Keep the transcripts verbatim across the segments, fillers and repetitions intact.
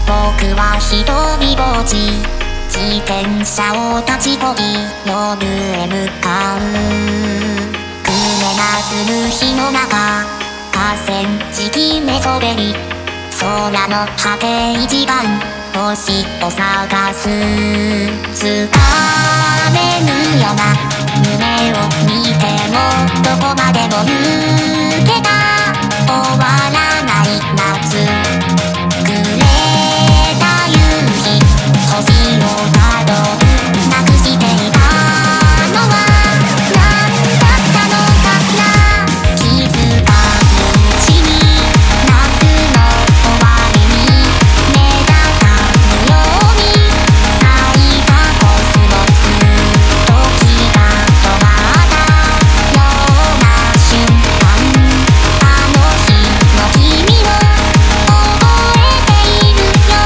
僕は一人ぼっち、自転車を立ちこぎ夜へ向かう。暮れなずむ日の中、河川敷寝そべり、空の果て一番星を探す。つかめぬような夢を見てもどこまでも行けた。終わらない夏、暮れた夕日、星をたどる。なくしていたのは何だったのかな。気づかぬうちに夏の終わりに目立たぬように咲いたコスモス。時が止まったような瞬間、あの日の君を覚えているよ。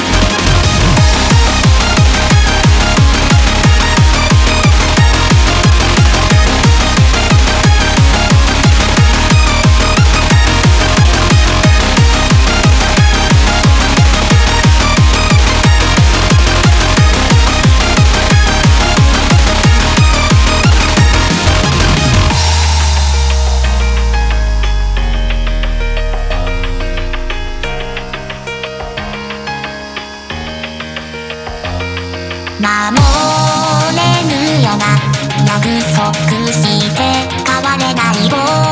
守れぬような約束して変われない僕